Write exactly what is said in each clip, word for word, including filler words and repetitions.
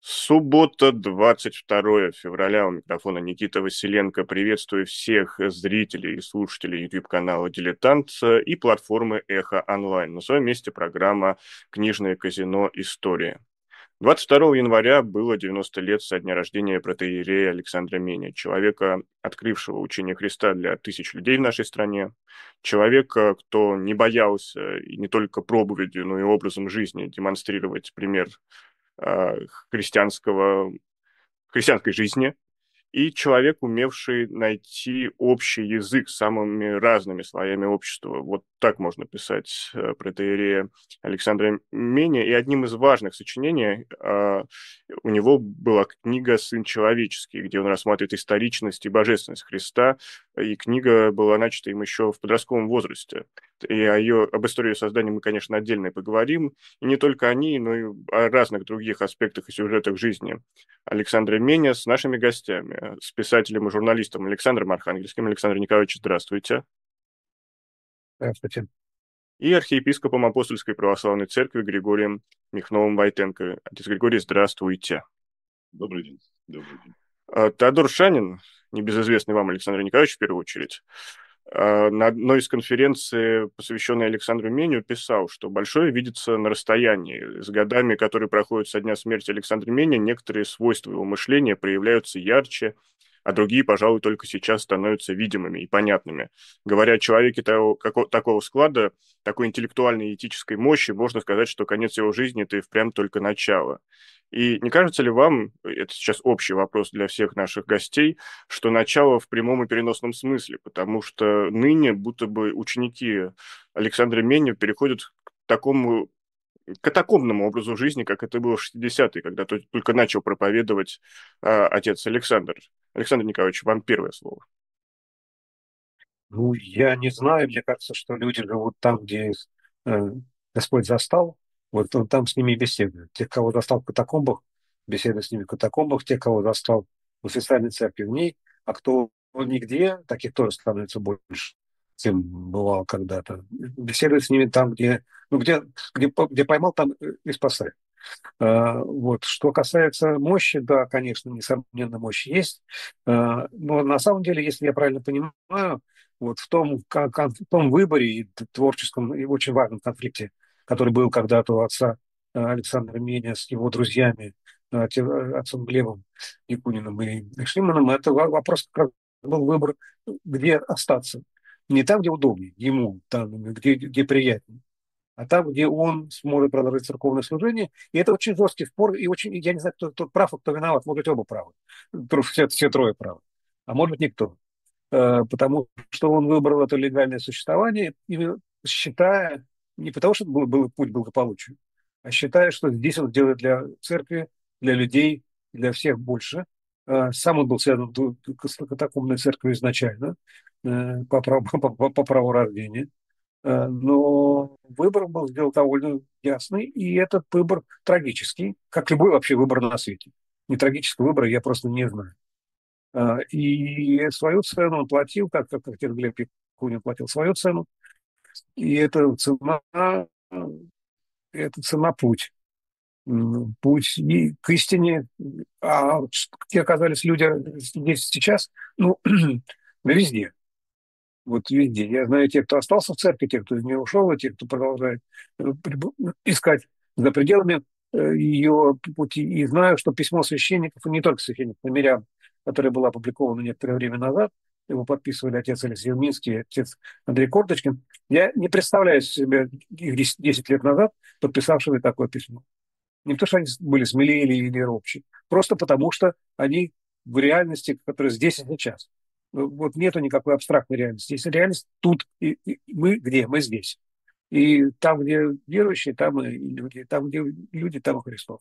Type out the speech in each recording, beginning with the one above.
Суббота, двадцать второе февраля. У микрофона Никита Василенко. Приветствую всех зрителей и слушателей YouTube-канала «Дилетант» и платформы «Эхо Онлайн». На своем месте программа «Книжное казино. История». двадцать второго января было девяносто лет со дня рождения протоиерея Александра Меня, человека, открывшего учение Христа для тысяч людей в нашей стране, человека, кто не боялся и не только проповедью, но и образом жизни демонстрировать пример а, христианского, христианской жизни, и человек, умевший найти общий язык с самыми разными слоями общества. Вот так можно писать э, протоиерея Александра Меня. И одним из важных сочинений а, у него была книга «Сын человеческий», где он рассматривает историчность и божественность Христа. И книга была начата им еще в подростковом возрасте. И о ее, об истории ее создания мы, конечно, отдельно и поговорим. И не только о ней, но и о разных других аспектах и сюжетах жизни Александра Меня с нашими гостями, с писателем и журналистом Александром Архангельским. Александр Николаевич, здравствуйте. Здравствуйте. И архиепископом Апостольской православной церкви Григорием Михновым-Войтенко. Отец Григорий, здравствуйте. Добрый день. Добрый день. А, Теодор Шанин, небезызвестный вам Александр Николаевич в первую очередь, а, на одной из конференций, посвященной Александру Мению, писал, что большое видится на расстоянии. С годами, которые проходят со дня смерти Александра Мения, некоторые свойства его мышления проявляются ярче, а другие, пожалуй, только сейчас становятся видимыми и понятными. Говоря о человеке того, како- такого склада, такой интеллектуальной и этической мощи, можно сказать, что конец его жизни– это и впрямь только начало. И не кажется ли вам, это сейчас общий вопрос для всех наших гостей, что начало в прямом и переносном смысле, потому что ныне будто бы ученики Александра Меня переходят к такому катакомбному образу жизни, как это было в шестидесятые, когда то- только начал проповедовать а, отец Александр. Александр Николаевич, вам первое слово. Ну, я не знаю, мне кажется, что люди живут там, где их э, Господь застал, вот он там с ними и беседует. Тех, кого застал в катакомбах, беседует с ними в катакомбах, тех, кого застал в официальной церкви, в ней, а кто нигде, таких тоже становится больше, чем бывало когда-то. Беседует с ними там, где, ну, где, где, по- где поймал, там и спасает. А, Вот. Что касается мощи, да, конечно, несомненно, мощь есть. А, Но на самом деле, если я правильно понимаю, вот в том, кон- кон- в том выборе и т- творческом и очень важном конфликте, который был когда-то у отца а, Александра Меня с его друзьями, а, те- а, отцом Глебом Якуниным и Шлиманом, это во- вопрос как раз был выбор, где остаться. Не там, где удобнее ему, там, где, где приятнее, а там, где он сможет продолжать церковное служение. И это очень жесткий спор, и очень, я не знаю, кто, кто прав, а кто виноват. Может быть, оба правы. Тру- Все, все трое правы. А может быть, никто. Э, Потому что он выбрал это легальное существование, и считая, не потому что был, был путь благополучия, а считая, что здесь он делает для церкви, для людей, для всех больше. Э, Сам он был связан ду- с катакомбной церковью изначально, э, по праву, по, по- по праву рождения. Э, Но выбор был сделан довольно ясный, и этот выбор трагический, как любой вообще выбор на свете. Не трагического выбора я просто не знаю. Э, И свою цену он платил, как, как отец Глеб Якунин платил свою цену, и это цена, э, это цена путь. М, Путь и к истине. А где оказались люди здесь сейчас? Ну, везде. Вот везде. Я знаю тех, кто остался в церкви, тех, кто из нее ушел, и тех, кто продолжает э, приб- искать за пределами э, ее пути. И знаю, что письмо священников, и не только священников, но мирян, которое было опубликовано некоторое время назад, его подписывали отец Алексей Минский и отец Андрей Корточкин. Я не представляю себе их десять десять лет назад подписавшими такое письмо. Не потому, что они были смелее или, или робче, просто потому, что они в реальности, которая здесь и сейчас. Ну, вот нету никакой абстрактной реальности. Есть реальность тут, и, и мы где? Мы здесь. И там, где верующие, там и люди. Там, где люди, там и Христос.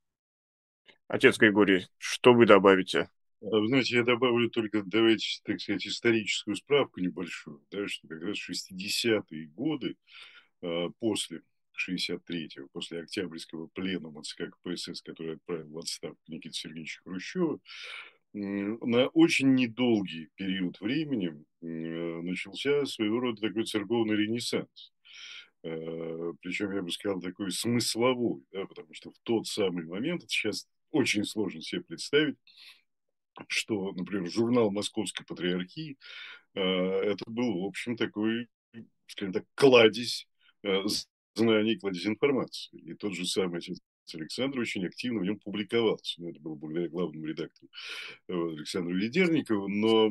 Отец Григорий, что вы добавите? А вы знаете, я добавлю только, давайте, так сказать, историческую справку небольшую, да, что как раз в шестидесятые годы, а, после шестьдесят третьего, после Октябрьского пленума ЦК КПСС, который отправил в отставку Никита Сергеевича Хрущева, м, на очень недолгий период времени м, начался своего рода такой церковный ренессанс. Э, Причем, я бы сказал, такой смысловой, да, потому что в тот самый момент, это сейчас очень сложно себе представить, что, например, журнал Московской Патриархии э, это был, в общем, такой, скажем так, кладезь э, знаний, кладезь информации. И тот же самый отец Александр очень активно в нем публиковался. Ну, это было благодаря главному редактору э, Александру Ведерникову. Но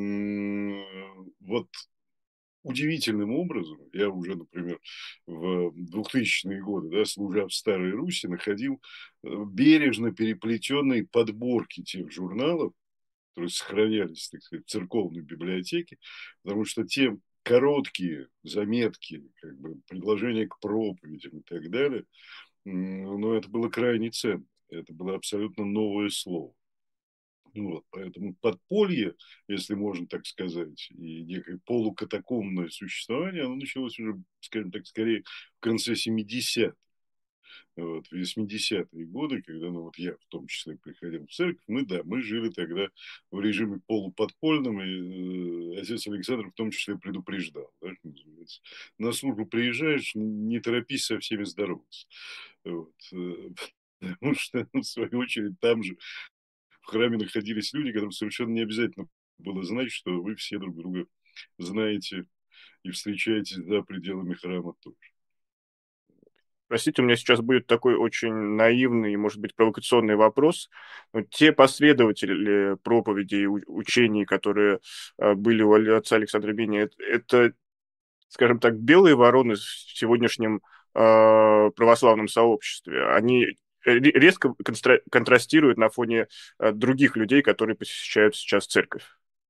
м- вот удивительным образом, я уже, например, в двухтысячные годы, да, служа в Старой Руси, находил э, бережно переплетенные подборки тех журналов, которые сохранялись, так сказать, в церковной библиотеке, потому что те короткие заметки, как бы, предложения к проповедям и так далее, ну, это было крайне ценно. Это было абсолютно новое слово. Вот, поэтому подполье, если можно так сказать, и некое полукатакомное существование, оно началось уже, скажем так, скорее в конце семидесятых. Вот, в восьмидесятые годы, когда, ну, вот я в том числе приходил в церковь, мы, да, мы жили тогда в режиме полуподпольном, и э, отец Александр в том числе предупреждал, да, что называется. На службу приезжаешь, не торопись со всеми здороваться. Вот, э, потому что, в свою очередь, там же в храме находились люди, которым совершенно не обязательно было знать, что вы все друг друга знаете и встречаетесь за пределами храма тоже. Простите, у меня сейчас будет такой очень наивный и, может быть, провокационный вопрос. Но те последователи проповедей и у- учений, которые э, были у отца Александра Бения, это, это, скажем так, белые вороны в сегодняшнем э, православном сообществе. Они ре- резко констра- контрастируют на фоне э, других людей, которые посещают сейчас церковь.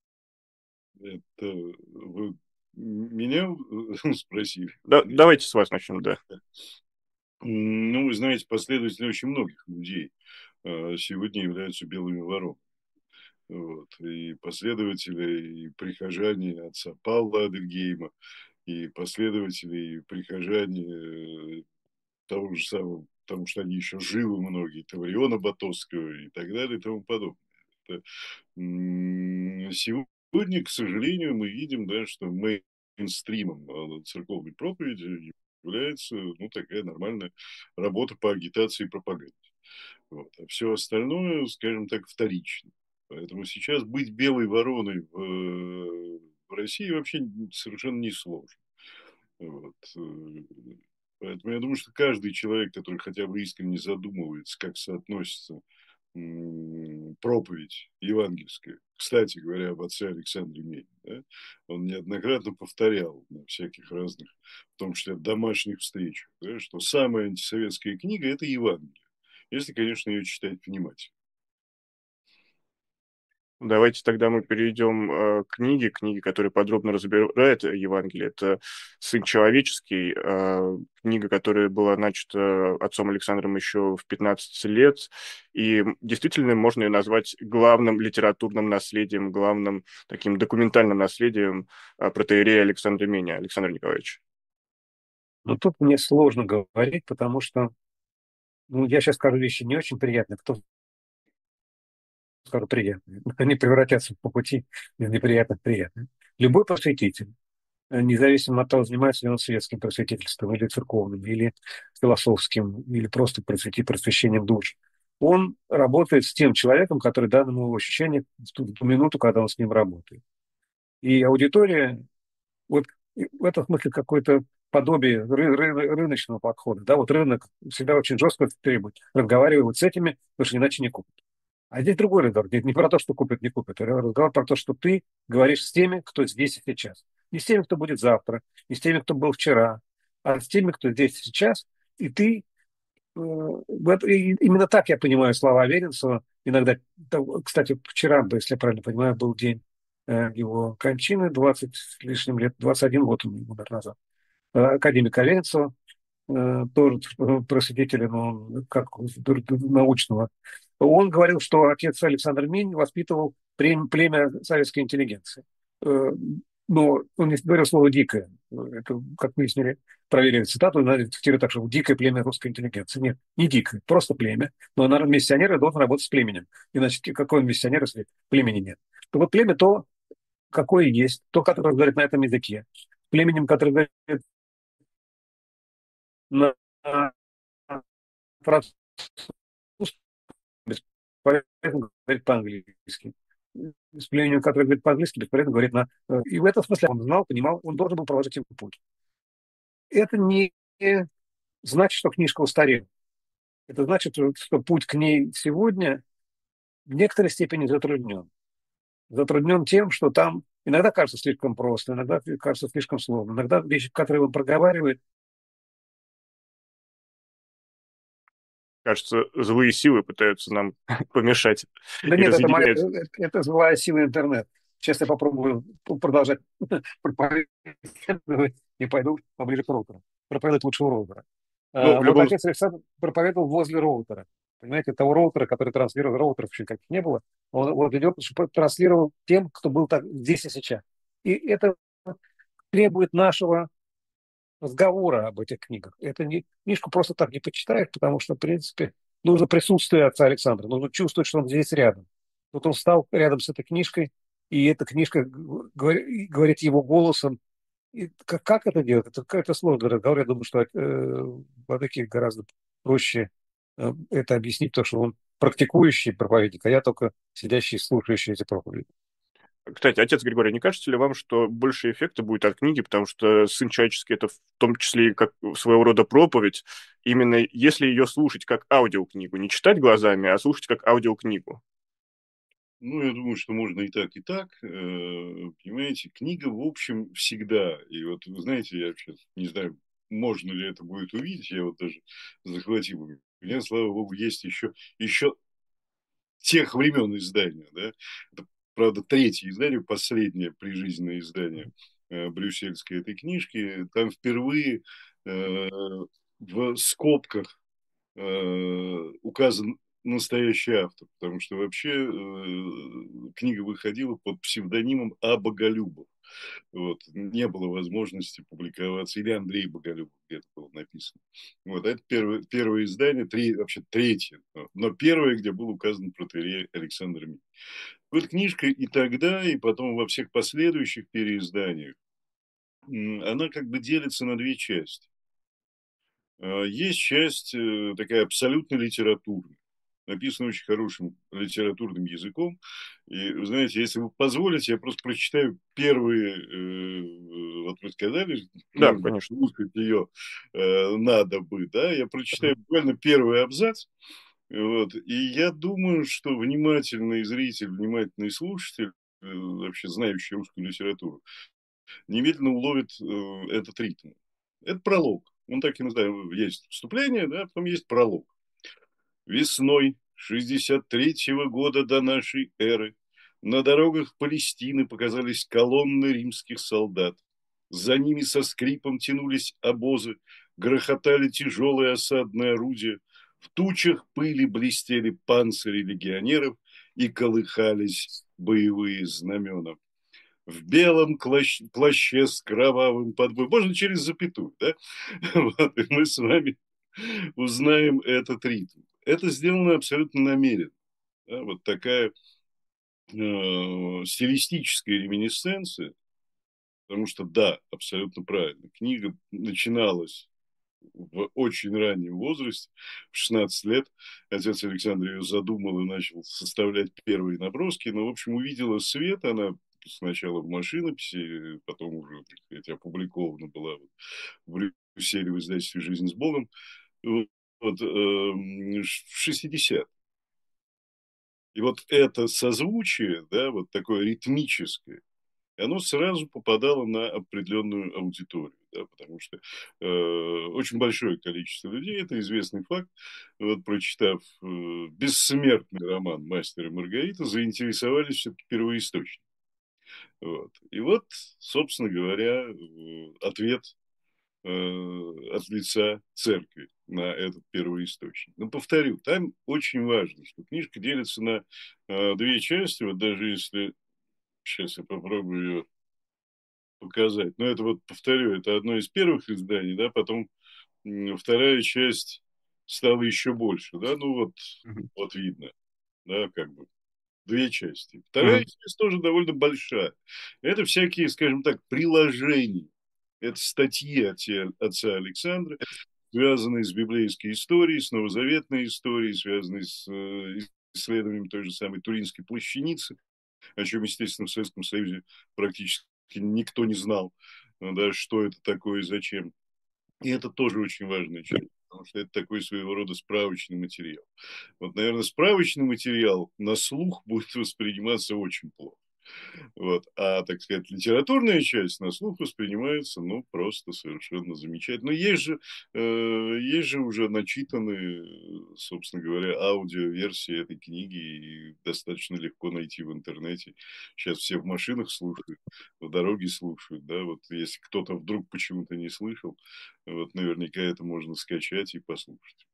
Это вы меня спросили? Да, Или... давайте с вас начнем, да. Ну, вы знаете, последователи очень многих людей э, сегодня являются белыми воронами. Вот. И последователи, и прихожане отца Павла Адельгейма, и последователи, и прихожане э, того же самого, потому что они еще живы многие, Тавриона Батовского и так далее и тому подобное. Это, м, сегодня, к сожалению, мы видим, да, что мейнстримом э, церковной проповеди является, ну, такая нормальная работа по агитации и пропаганде. Вот. А все остальное, скажем так, вторично. Поэтому сейчас быть белой вороной в, э, в России вообще совершенно несложно. Вот. э, Поэтому я думаю, что каждый человек, который хотя бы искренне задумывается, как соотносится м, проповедь евангельская, кстати говоря, об отце Александре Менине, да, он неоднократно повторял на всяких разных, в том числе домашних встречах, да, что самая антисоветская книга – это Евангелие, если, конечно, ее читать внимательно. Давайте тогда мы перейдем э, к книге, книге, которая подробно разбирает Евангелие. Это «Сын человеческий», э, книга, которая была начата отцом Александром еще в пятнадцать лет. И действительно можно ее назвать главным литературным наследием, главным таким документальным наследием э, протоиерея Александра Меня, Александра Николаевича. Но тут мне сложно говорить, потому что, ну, я сейчас скажу вещи не очень приятные, кто скажу приятные. Они превратятся по пути из неприятных в приятных. Любой просветитель, э, независимо от того, занимается ли он светским просветительством или церковным, или философским, или просто просвети, просвещением душ, он работает с тем человеком, который дан ему ощущение в ту, в ту минуту, когда он с ним работает. И аудитория, вот в этом смысле какое-то подобие ры- ры- рыночного подхода. Да, вот рынок всегда очень жестко требует. Разговаривай вот с этими, потому что иначе не купят. А здесь другой разговор. Здесь не про то, что купят, не купят. А разговор про то, что ты говоришь с теми, кто здесь и сейчас. Не с теми, кто будет завтра, не с теми, кто был вчера, а с теми, кто здесь и сейчас. И ты... э, в это- и именно так я понимаю слова Аверинцева. Иногда, да, кстати, вчера, да, если я правильно понимаю, был день э, его кончины, двадцать с лишним лет, двадцать один год он умер назад. Э, Академик Аверинцева, э, тоже просветителя, но как научного, он говорил, что отец Александр Минь воспитывал племя советской интеллигенции. Э, Но он не говорил слово «дикое». Это, как выяснили, проверили цитату, надо цитировать так, что «дикое племя русской интеллигенции». Нет, не дикое, просто племя. Но, наверное, миссионер должен работать с племенем. Иначе какой он миссионер, если племени нет? То вот племя то, какое есть, то, которое говорит на этом языке. Племенем, которое говорит на французском, поэтому говорит по-английски. С племенем, который говорит по-английски, бесполезно говорит на... э, И в этом смысле он знал, понимал, он должен был проложить ему путь. Это не значит, что книжка устарела. Это значит, что путь к ней сегодня в некоторой степени затруднен. Затруднен тем, что там иногда кажется слишком просто, иногда кажется слишком сложно. Иногда вещи, которые он проговаривает. Кажется, злые силы пытаются нам помешать Да и нет, это, моя, разъединяют. это, это злая сила интернет. Сейчас я попробую продолжать проповедовать и пойду поближе к роутеру. Проповедовать лучше у роутера. Ну, А, в Вот любом отец Александр проповедовал возле роутера. Понимаете, того роутера, который транслировал, роутеров еще каких не было, он вот идет, чтобы транслировал тем, кто был так здесь и сейчас. И это требует нашего разговора об этих книгах. Это не, книжку просто так не почитаешь, потому что, в принципе, нужно присутствие отца Александра, нужно чувствовать, что он здесь рядом. Вот он встал рядом с этой книжкой, и эта книжка говорит, говорит его голосом. И как, как это делать? Это какая-то сложный разговор. Я думаю, что э, в таких гораздо проще э, это объяснить, потому что он практикующий проповедник, а я только сидящий, слушающий эти проповеди. Кстати, отец Григорий, не кажется ли вам, что больше эффекта будет от книги, потому что сын человеческий — это в том числе и как своего рода проповедь, именно если ее слушать как аудиокнигу, не читать глазами, а слушать как аудиокнигу? Ну, я думаю, что можно и так, и так. Э, Понимаете, книга, в общем, всегда. И вот, вы знаете, я сейчас не знаю, можно ли это будет увидеть, я вот даже захватил. У меня, слава богу, есть еще, еще тех времен издания, да. Это, правда, третье издание, последнее прижизненное издание э, брюссельской этой книжки. Там впервые э, в скобках э, указан настоящий автор, потому что вообще э, книга выходила под псевдонимом А. Боголюбов. Вот. Не было возможности публиковаться. Или Андрей Боголюбов где-то было написано. Вот. Это первое, первое издание, три, вообще третье, но первое, где был указан протоиерей Александр Мий. Вот книжка и тогда, и потом во всех последующих переизданиях, она как бы делится на две части. Есть часть э, такая абсолютно литературная, написана очень хорошим литературным языком. И, вы знаете, если вы позволите, я просто прочитаю первые, э, вот вы сказали, Да, можно конечно. слушать ее э, надо бы, да, я прочитаю буквально первый абзац. Вот, и я думаю, что внимательный зритель, внимательный слушатель, э, вообще знающий русскую литературу, немедленно уловит э, этот ритм. Это пролог. Он так и называется. Есть вступление, да, потом есть пролог. Весной шестьдесят третьего года до нашей эры на дорогах Палестины показались колонны римских солдат. За ними со скрипом тянулись обозы, грохотали тяжелые осадные орудия, в тучах пыли блестели панцири легионеров и колыхались боевые знамена. В белом плащ- плаще с кровавым подбоем. Можно через запятую, да? Вот, и мы с вами узнаем этот ритм. Это сделано абсолютно намеренно. Да? Вот такая э, стилистическая реминисценция, потому что, да, абсолютно правильно, книга начиналась в очень раннем возрасте, в шестнадцать лет. Отец Александр ее задумал и начал составлять первые наброски, но, в общем, увидела свет, она сначала в машинописи, потом уже, так сказать, опубликована была вот в Брюсселе в издательстве «Жизнь с Богом», вот, вот, э, в шестидесятых. И вот это созвучие, да, вот такое ритмическое, оно сразу попадало на определенную аудиторию, да, потому что э, очень большое количество людей, это известный факт, вот, прочитав э, бессмертный роман «Мастер и Маргарита», заинтересовались все-таки первоисточником. Вот. И вот, собственно говоря, э, ответ э, от лица церкви на этот первоисточник. Но повторю, там очень важно, что книжка делится на э, две части. Вот даже если сейчас я попробую ее показать. Но это вот, повторю, это одно из первых изданий, да, потом м, вторая часть стала еще больше, да, ну вот, Мгм. вот видно, да, как бы две части. Вторая Мгм. часть тоже довольно большая. Это всякие, скажем так, приложения. Это статьи отца, отца Александра, связанные с библейской историей, с новозаветной историей, связанные с э, исследованием той же самой Туринской плащаницы, о чем, естественно, в Советском Союзе практически никто не знал, да, что это такое и зачем. И это тоже очень важная часть, потому что это такой своего рода справочный материал. Вот, наверное, справочный материал на слух будет восприниматься очень плохо. Вот. А, так сказать, литературная часть на слух воспринимается, ну, просто совершенно замечательно. Но есть же, э, есть же уже начитанные, собственно говоря, аудиоверсии этой книги, и достаточно легко найти в интернете. Сейчас все в машинах слушают, в дороге слушают, да, вот если кто-то вдруг почему-то не слышал, вот наверняка это можно скачать и послушать.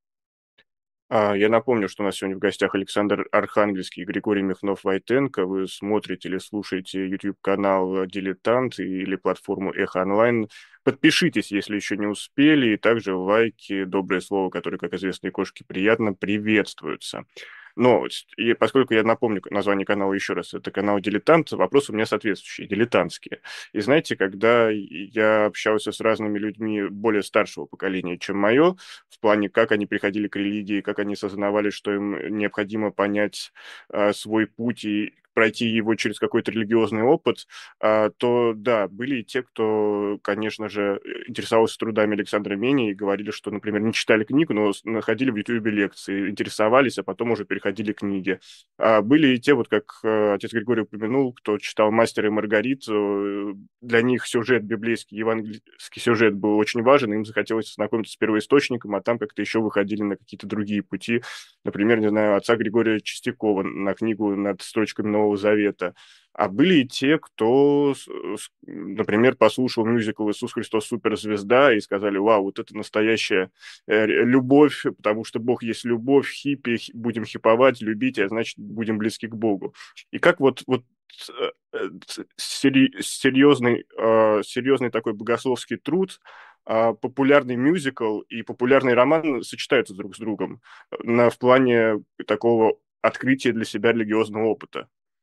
А, Я напомню, что у нас сегодня в гостях Александр Архангельский и Григорий Михнов-Войтенко. Вы смотрите или слушаете YouTube-канал «Дилетант» или платформу «Эхо Онлайн». Подпишитесь, если еще не успели, и также лайки, доброе слово, которое, как известно, и кошки приятно, приветствуются. Но, и поскольку я напомню название канала еще раз, это канал «Дилетант», вопросы у меня соответствующие, дилетантские. И знаете, когда я общался с разными людьми более старшего поколения, чем мое, в плане, как они приходили к религии, как они осознавали, что им необходимо понять а, свой путь и пройти его через какой-то религиозный опыт, а, то да, были и те, кто, конечно же, интересовался трудами Александра Мени и говорили, что, например, не читали книгу, но с- находили в Ютубе лекции, интересовались, а потом уже переходили к книге. А были и те, вот как э, отец Григорий упомянул, кто читал «Мастера и Маргариту», э, для них сюжет библейский, евангельский сюжет был очень важен, им захотелось ознакомиться с первоисточником, а там как-то еще выходили на какие-то другие пути. Например, не знаю, отца Григория Чистякова на книгу над строчками Нового Завета. А были и те, кто, с- с- например, послушал мюзикл «Иисус Христос суперзвезда» и сказали: «Вау, вот это настоящая э, любовь, потому что Бог есть любовь, хиппи, хи- будем хиповать, любить, а значит, будем близки к Богу». И как вот, вот э, э, сери- серьезный, э, серьезный такой богословский труд, а, популярный мюзикл и популярный роман сочетаются друг с другом э, на, в плане такого открытия для себя религиозного опыта.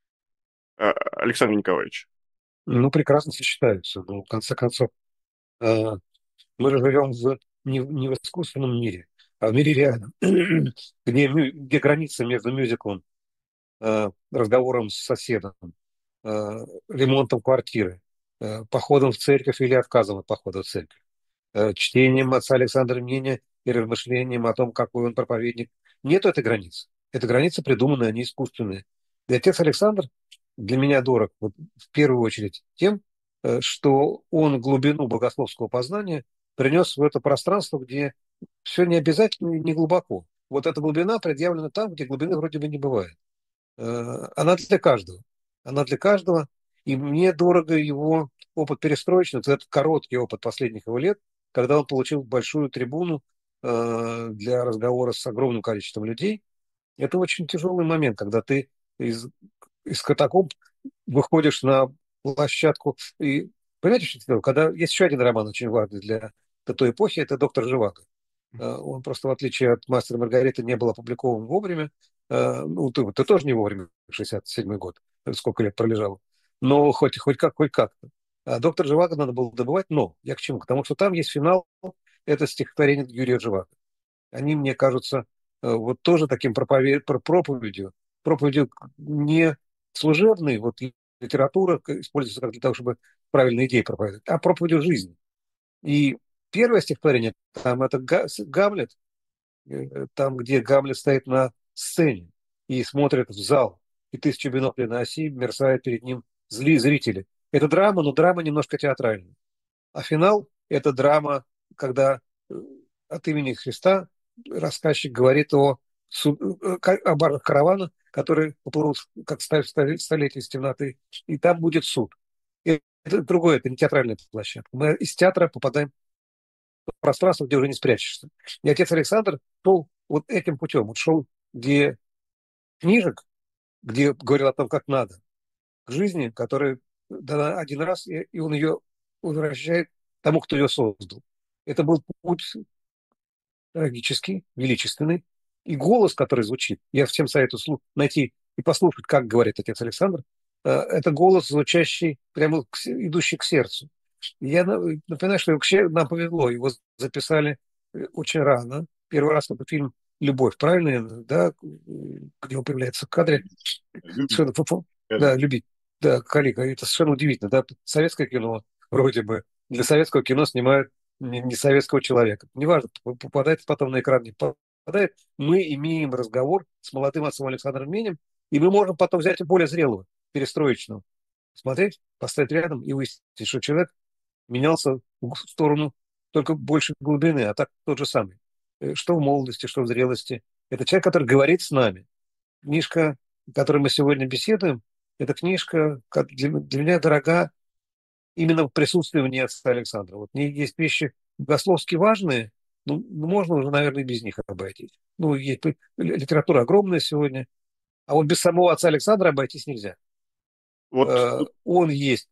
А, Александр Николаевич. Ну, прекрасно сочетаются. Но, в конце концов, э, мы же живем в, не, в- не в искусственном мире, а в мире реальном, где, мю- где граница между мюзиклом, э, разговором с соседом, э, ремонтом квартиры, э, походом в церковь или отказом от похода в церковь, э, чтением отца Александра Мнения и размышлением о том, какой он проповедник. Нет этой границы. Эта граница придуманная, они искусственные. И отец Александр для меня дорог вот, в первую очередь тем, э, что он глубину богословского познания принес в это пространство, где все не обязательно и не глубоко. Вот эта глубина предъявлена там, где глубины вроде бы не бывает. Э, Она для каждого. Она для каждого. И мне дорого его опыт перестроечный, вот этот короткий опыт последних его лет, когда он получил большую трибуну э, для разговора с огромным количеством людей. Это очень тяжелый момент, когда ты из, из катакомб выходишь на площадку. И понимаете, что это такое? Когда есть еще один роман очень важный для той эпохи, это «Доктор Живаго». Э, Он просто, в отличие от «Мастера и Маргариты», не был опубликован вовремя. Э, Ну, ты, ты тоже не вовремя, шестьдесят седьмой год, сколько лет пролежал. Но хоть, хоть как, хоть как-то. А «Доктор Живаго» надо было добывать, но я к чему? Потому что там есть финал, это стихотворение Юрия Живаго. Они мне кажутся э, вот тоже таким пропове- про- проповедью, проповедью не служебной, вот и литература к- используется как для того, чтобы правильные идеи проповедовать, а проповедью жизни. И первое стихотворение, там это Га- с- Гамлет, э, там, где Гамлет стоит на сцене и смотрит в зал, и тысяча биноклей на оси мерцают перед ним зли зрители. Это драма, но драма немножко театральная. А финал – это драма, когда э, от имени Христа рассказчик говорит о, суд- э, ка- о барах каравана, которые поплывут как ста- ста- столетие из темноты, и там будет суд. И это другое, это не театральная площадка. Мы из театра попадаем в пространство, где уже не спрячешься. И отец Александр шел вот этим путем. Он шел, где книжек, где говорил о том, как надо, к жизни, которая дана один раз, и, и он ее возвращает тому, кто ее создал. Это был путь трагический, величественный. И голос, который звучит, я всем советую слух- найти и послушать, как говорит отец Александр, э, это голос, звучащий, прямо к се- идущий к сердцу. И я на- напоминаю, что к ще- нам повезло, его записали э, очень рано. Первый раз этот фильм любовь, правильно, да, где он появляется в кадре. Любит, Совершенно, фу- фу- да, коллеги. любить, да, коллега, это совершенно удивительно, да, советское кино, вроде бы, для советского кино снимают не, не советского человека. Неважно, п- попадает потом на экран, не попадает, мы имеем разговор с молодым отцом Александром Менем, и мы можем потом взять более зрелого, перестроечного, смотреть, поставить рядом и выяснить, что человек менялся в сторону только больше глубины, а так тот же самый. Э, Что в молодости, что в зрелости. Это человек, который говорит с нами. Книжка, о которой мы сегодня беседуем, это книжка как для, для меня дорога именно в присутствии в ней отца Александра. Вот в ней есть вещи богословски важные, ну, ну, можно уже, наверное, без них обойтись. Ну, есть, литература огромная сегодня, а вот без самого отца Александра обойтись нельзя. Вот, Э, Он есть,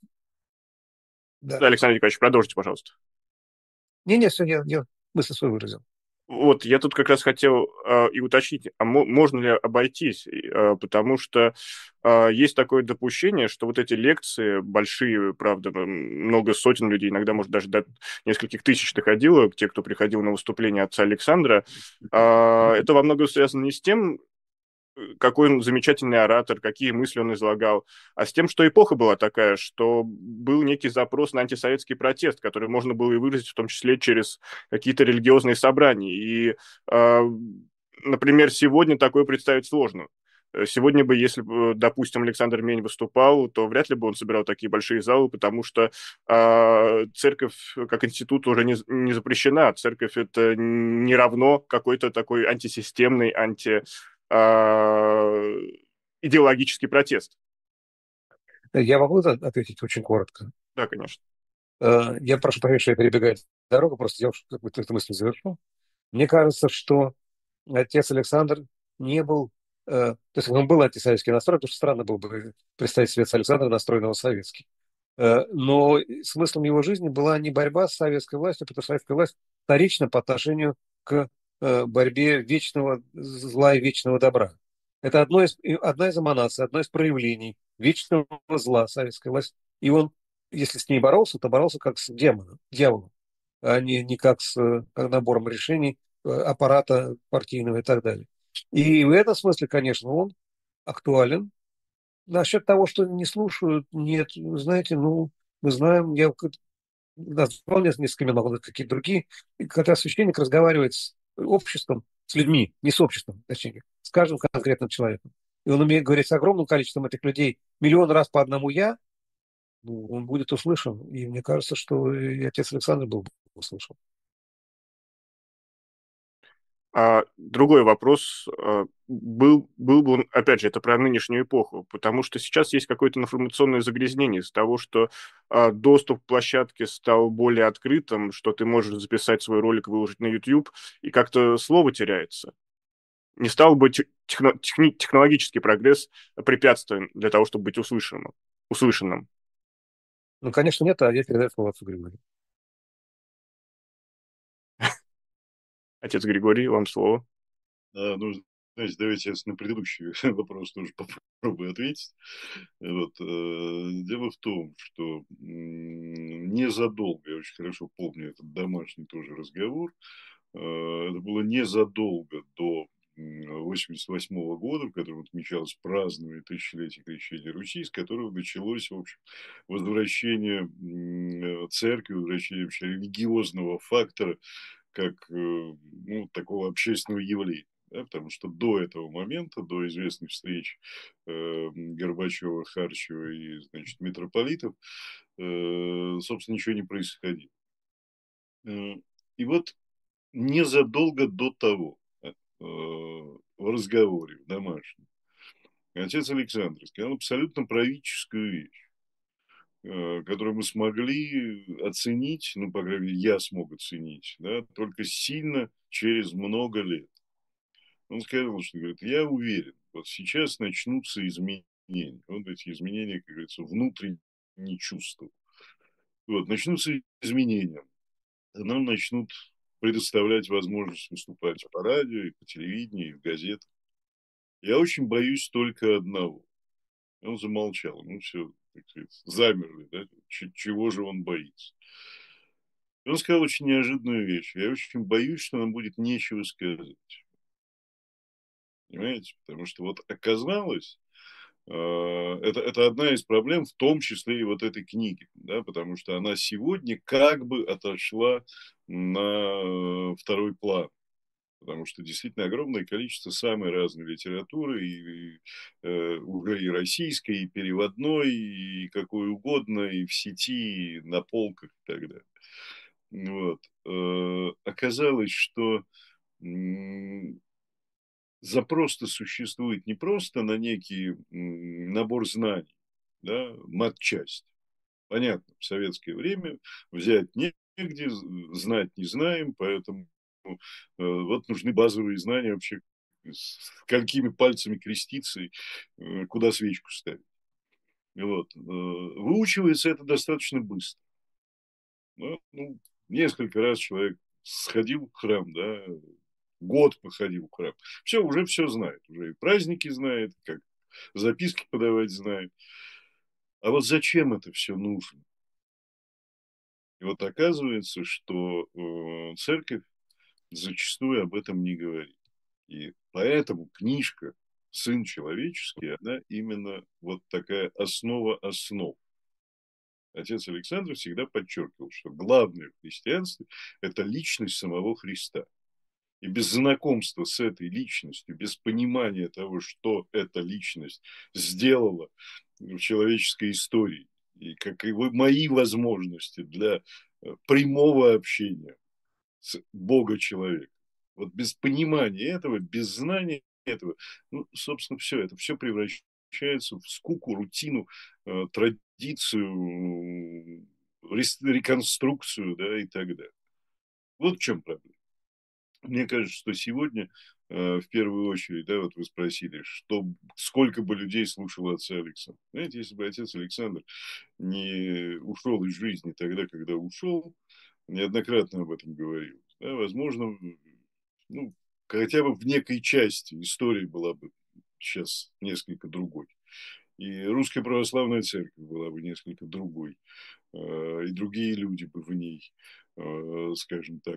да. Александр Николаевич, продолжите, пожалуйста. Не-не, все, я, я мысль свою выразил. Вот, я тут как раз хотел э, и уточнить, а мо- можно ли обойтись, Э, потому что э, есть такое допущение, что вот эти лекции большие, правда, м, много сотен людей, иногда, может, даже до нескольких тысяч доходило, те, кто приходил на выступление отца Александра, э, это во многом связано не с тем, какой он замечательный оратор, какие мысли он излагал, а с тем, что эпоха была такая, что был некий запрос на антисоветский протест, который можно было и выразить в том числе через какие-то религиозные собрания. И, э, например, сегодня такое представить сложно. Э, Сегодня бы, если бы, допустим, Александр Мень выступал, то вряд ли бы он собирал такие большие залы, потому что э, церковь как институт уже не, не запрещена. Церковь это не равно какой-то такой антисистемный, анти а, идеологический протест. Я могу за- ответить очень коротко. Да, конечно. Э, Я прошу прощения, что я перебегаю дорогу, просто я уж какую-то эту мысль завершу. Мне кажется, что отец Александр не был... э, То есть он был антисоветский настроен, потому что странно было бы представить себе отца Александра, настроенного советски. Э, Но смыслом его жизни была не борьба с советской властью, потому что советская власть вторична по отношению к э, борьбе вечного зла и вечного добра. Это одно из, и одна из эманаций, одно из проявлений вечного зла советской власти. И он, если с ней боролся, то боролся как с демоном, дьяволом, а не, не как с э, как набором решений э, аппарата партийного и так далее. И в этом смысле, конечно, он актуален. Насчет того, что не слушают, нет, знаете, ну, мы знаем, я как- назвал несколько имен, могу какие-то другие, и когда священник разговаривает с обществом, с людьми, не с обществом, точнее, с каждым конкретным человеком, и он умеет говорить с огромным количеством этих людей миллион раз по одному «я», ну, он будет услышан. И мне кажется, что и отец Александр был бы услышан. А другой вопрос, а, был, был бы он, опять же, это про нынешнюю эпоху, потому что сейчас есть какое-то информационное загрязнение из того, что а, доступ к площадке стал более открытым, что ты можешь записать свой ролик, выложить на YouTube, и как-то слово теряется. Не стал бы тех- техно- техни- технологический прогресс препятствием для того, чтобы быть услышанным. услышанным. Ну, конечно, нет, а я передаю слово отцу Григорию. Отец Григорий, вам слово. А, ну, знаете, давайте я на предыдущий вопрос тоже попробую ответить. Вот, э, дело в том, что незадолго, я очень хорошо помню этот домашний тоже разговор, э, это было незадолго до восемьдесят восьмого года, в котором отмечалось празднование тысячелетия крещения Руси, с которого началось, в общем, возвращение церкви, возвращение вообще религиозного фактора как ну, такого общественного явления. Да, потому что до этого момента, до известных встреч э, Горбачева, Харчева и, значит, митрополитов, э, собственно, ничего не происходило. Э, И вот незадолго до того, э, в разговоре в домашнем, отец Александр сказал абсолютно правительскую вещь, э, которую мы смогли оценить, ну, по крайней мере, я смог оценить, да, только сильно через много лет. Он сказал, что говорит, я уверен, вот сейчас начнутся изменения. Вот эти изменения, как говорится, внутренне чувства. Вот, начнутся изменения. Нам начнут предоставлять возможность выступать по радио, и по телевидению, и в газетах. Я очень боюсь только одного. Он замолчал. Ну, все, так сказать, замерли. Да? Чего же он боится? И он сказал очень неожиданную вещь. Я очень боюсь, что нам будет нечего сказать. Понимаете? Потому что вот оказалось, э, это, это одна из проблем, в том числе и вот этой книги, да, потому что она сегодня как бы отошла на второй план. Потому что действительно огромное количество самой разной литературы, и, и, э, уже и российской, и переводной, и какой угодно, и в сети, и на полках и так далее. Вот. Э, оказалось, что м, запрос-то существует не просто на некий м, набор знаний, да, матчасть. Понятно, в советское время взять негде, знать не знаем, поэтому э, вот нужны базовые знания вообще, с какими пальцами креститься, и, э, куда свечку ставить. Вот. Э, Выучивается это достаточно быстро. Ну, ну, несколько раз человек сходил в храм, да, год походил в храм. Все, уже все знает. Уже и праздники знает, как записки подавать знает. А вот зачем это все нужно? И вот оказывается, что э, церковь зачастую об этом не говорит. И поэтому книжка «Сын человеческий», она именно вот такая основа основ. Отец Александр всегда подчеркивал, что главное в христианстве – это личность самого Христа. И без знакомства с этой личностью, без понимания того, что эта личность сделала в человеческой истории, и каковы мои возможности для э, прямого общения с Бога-человеком. Вот без понимания этого, без знания этого, ну, собственно, все это, все превращается в скуку, рутину, э, традицию, реконструкцию, да, и так далее. Вот в чем проблема. Мне кажется, что сегодня, э, в первую очередь, да, вот вы спросили, что, сколько бы людей слушало отца Александра. Знаете, если бы отец Александр не ушел из жизни тогда, когда ушел, неоднократно об этом говорил, да, возможно, ну, хотя бы в некой части история была бы сейчас несколько другой. И русская православная церковь была бы несколько другой. И другие люди бы в ней, скажем так,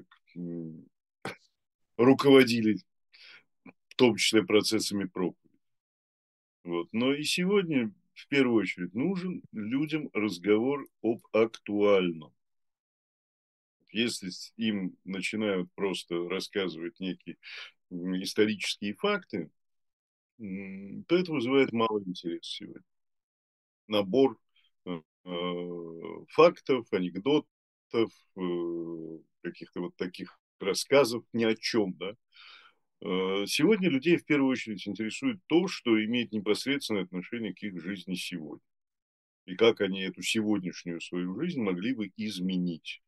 руководили, в том числе процессами проповеди. Вот. Но и сегодня, в первую очередь, нужен людям разговор об актуальном. Если им начинают просто рассказывать некие исторические факты, то это вызывает мало интереса сегодня. Набор э, фактов, анекдотов, э, каких-то вот таких рассказов ни о чем, да. Э, Сегодня людей в первую очередь интересует то, что имеет непосредственное отношение к их жизни сегодня. И как они эту сегодняшнюю свою жизнь могли бы изменить.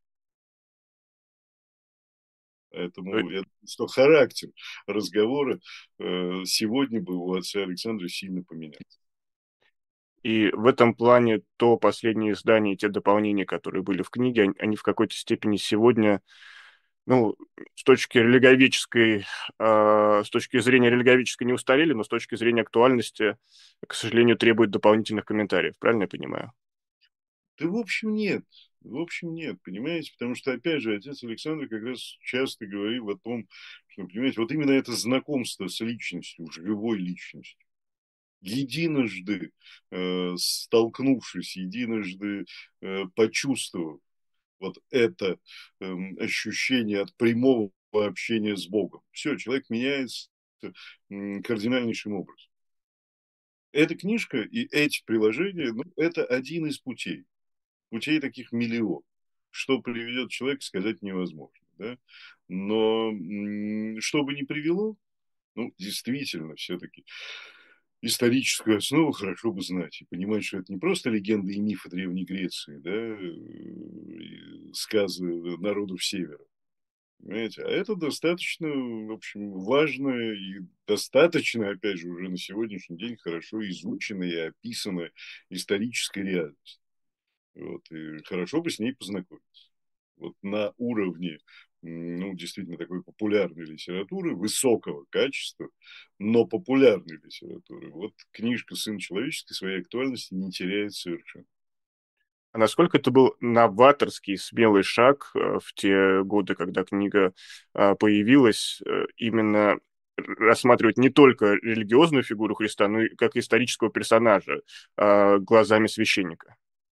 Э, Поэтому я думаю, что характер разговора э, сегодня бы у отца Александра сильно поменялся. И в этом плане то последнее издание, те дополнения, которые были в книге, они, они в какой-то степени сегодня, ну, с точки религовической, э, с точки зрения религовической не устарели, но с точки зрения актуальности, к сожалению, требуют дополнительных комментариев. Правильно я понимаю? Да, в общем, нет. В общем, нет, понимаете? Потому что, опять же, отец Александр как раз часто говорил о том, что, понимаете, вот именно это знакомство с личностью, живой личностью, единожды э, столкнувшись, единожды э, почувствовав вот это э, ощущение от прямого общения с Богом. Все, человек меняется э, кардинальнейшим образом. Эта книжка и эти приложения, ну, это один из путей. Путей таких миллион. Что приведет человека, сказать невозможно. Да? Но м, что бы ни привело, ну, действительно, все-таки историческую основу хорошо бы знать и понимать, что это не просто легенды и мифы Древней Греции, да, э, сказы народов Севера, понимаете, а это достаточно, в общем, важная и достаточно, опять же, уже на сегодняшний день хорошо изученная и описанная историческая реальность. Вот, и хорошо бы с ней познакомиться. Вот на уровне, ну, действительно такой популярной литературы, высокого качества, но популярной литературы. Вот книжка «Сын человеческий» своей актуальности не теряет совершенно. А насколько это был новаторский, смелый шаг э, в те годы, когда книга а, появилась, э, именно рассматривать не только религиозную фигуру Христа, но и как исторического персонажа э, глазами священника.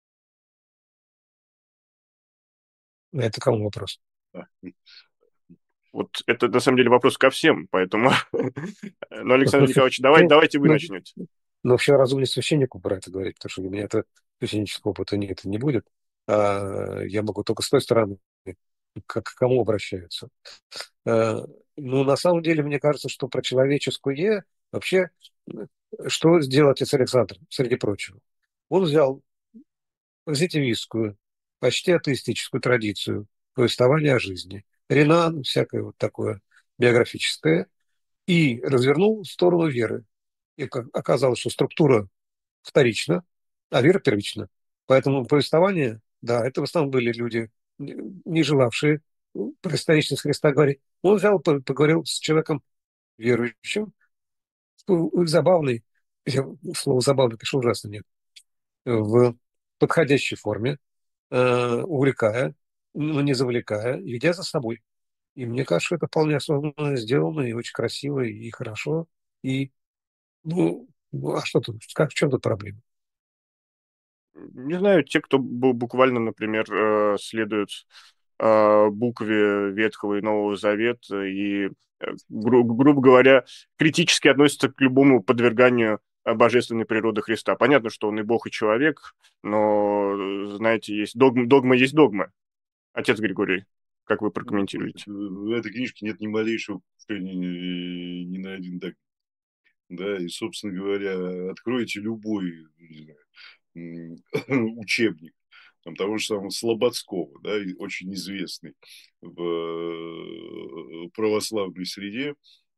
Это кому вопрос? Вот это, на самом деле, вопрос ко всем, поэтому... Ну, Александр Николаевич, давай, давайте вы Ну, начнете. но вообще разумнее священнику про это говорить, потому что у меня это священнического опыта нет и не будет. А я могу только с той стороны, как к кому обращаются. А, ну, на самом деле, мне кажется, что про человеческое вообще, что сделал отец Александр, среди прочего? Он взял позитивистскую, почти атеистическую традицию повествования о жизни, Ренан, всякое вот такое биографическое, и развернул в сторону веры. И как оказалось, что структура вторична, а вера первична. Поэтому повествование, да, это в основном были люди, не не желавшие про историчность Христа говорить. Он взял, по- поговорил с человеком верующим, в- забавный, я слово забавный, конечно, ужасно нет, в подходящей форме, э, увлекая, но не завлекая, ведя за собой. И мне кажется, что это вполне осознанно сделано, и очень красиво, и хорошо. И, ну, ну, а что тут, как, в чем тут проблема? Не знаю, те, кто бу- буквально, например, э, следует э, букве Ветхого и Нового Завета и, э, гру- грубо говоря, критически относятся к любому подверганию э, божественной природы Христа. Понятно, что он и Бог, и человек, но, э, знаете, есть догма, догма есть догма. Отец Григорий, как вы Ну, прокомментируете? в этой книжке нет ни малейшего ни, ни на один догмат. Да, и, собственно говоря, откройте любой, не знаю, учебник там, того же самого Слободского, да, очень известный в э, православной среде,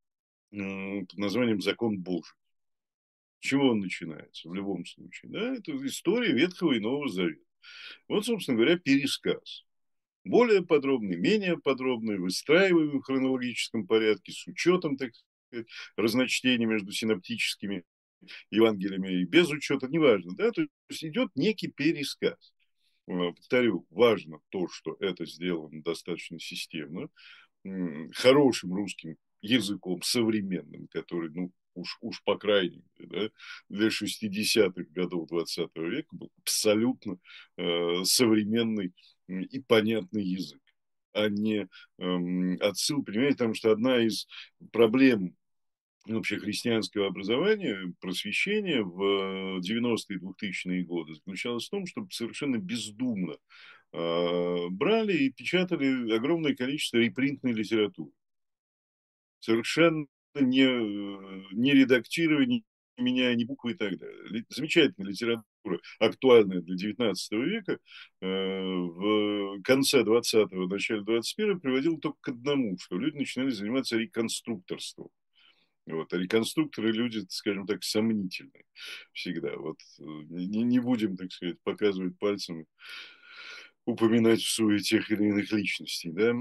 под названием «Закон Божий». С чего он начинается в любом случае? Да, это история Ветхого и Нового Завета. Вот, собственно говоря, пересказ. Более подробный, менее подробный, выстраиваемый в хронологическом порядке, с учетом, так сказать, разночтений между синоптическими Евангелиями и без учета, неважно. Да? То есть идет некий пересказ. Повторю, важно то, что это сделано достаточно системно, хорошим русским языком, современным, который, ну, уж, уж по крайней мере, да, для шестидесятых годов двадцатого века был абсолютно э, современный и понятный язык, а не э, отсыл, понимаете, потому что одна из проблем вообще христианского образования, просвещения в девяностые и двухтысячные годы заключалась в том, что совершенно бездумно э, брали и печатали огромное количество репринтной литературы, совершенно не, э, не редактируя, не меняя ни буквы и так далее. Замечательная литература, актуальная для девятнадцатого века, э, в конце двадцатого, начале двадцать первого приводила только к одному, что люди начинали заниматься реконструкторством. Вот. А реконструкторы люди, скажем так, сомнительные всегда. Вот. Не, не будем, так сказать, показывать пальцем, упоминать в суе тех или иных личностей. Да?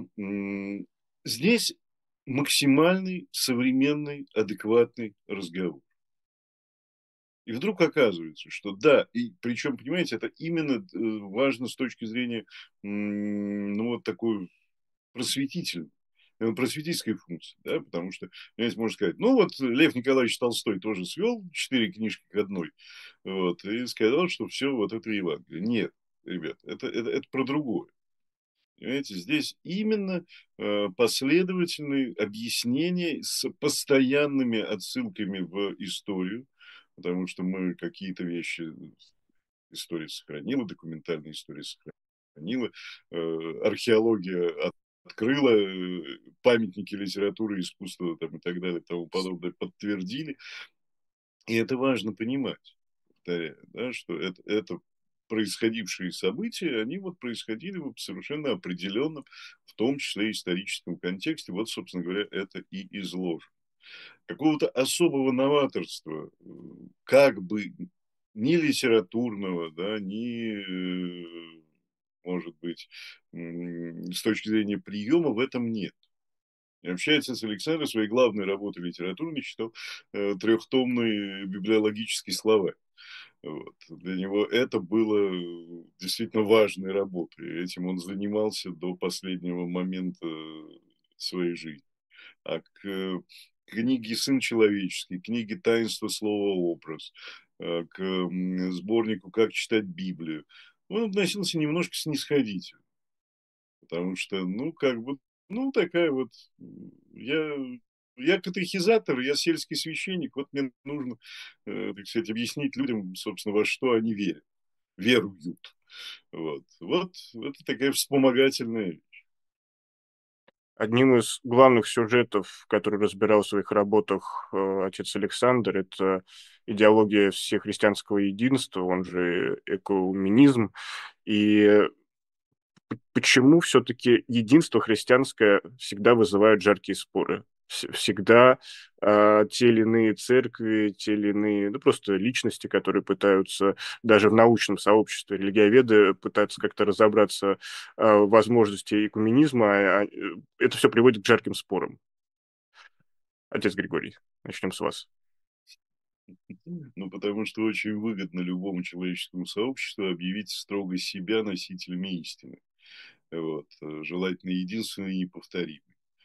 Здесь максимальный современный адекватный разговор. И вдруг оказывается, что да, и причем, понимаете, это именно важно с точки зрения, ну, вот такой просветительной, просветительской функции, да, потому что, понимаете, можно сказать, ну, вот Лев Николаевич Толстой тоже свел четыре книжки к одной, вот, и сказал, что все вот это Евангелие. Нет, ребят, это, это, это про другое. Понимаете, здесь именно э, последовательные объяснения с постоянными отсылками в историю, потому что мы какие-то вещи, история сохранила, документальная история сохранила, э, археология открыла, э, памятники литературы, искусства там, и так далее, и тому подобное подтвердили. И это важно понимать, повторяю, да, что это, это происходившие события, они вот происходили в совершенно определенном, в том числе историческом контексте. Вот, собственно говоря, это и изложено. Какого-то особого новаторства, как бы ни литературного, да, ни, может быть, с точки зрения приема в этом нет. И вообще отец Александр своей главной работой литературной считал э, трехтомный библиологический словарь. Вот. Для него это было действительно важной работой. И этим он занимался до последнего момента своей жизни. А к книги «Сын человеческий», книги «Таинство слова образ», к сборнику «Как читать Библию», он относился немножко снисходительно. Потому что, ну, как бы, ну, такая вот, я, я катехизатор, я сельский священник, вот мне нужно, э, так сказать, объяснить людям, собственно, во что они верят, веруют. Вот, вот это такая вспомогательная вещь. Одним из главных сюжетов, который разбирал в своих работах э, отец Александр, это идеология всехристианского единства, он же экуменизм. И почему все-таки единство христианское всегда вызывает жаркие споры? Всегда э, те или иные церкви, те или иные, ну, просто личности, которые пытаются даже в научном сообществе, религиоведы пытаются как-то разобраться э, в возможности экуменизма, а, а, это все приводит к жарким спорам. Отец Григорий, начнем с вас. Ну, потому что очень выгодно любому человеческому сообществу объявить строго себя носителями истины. Вот. Желательно единственный и неповторимый.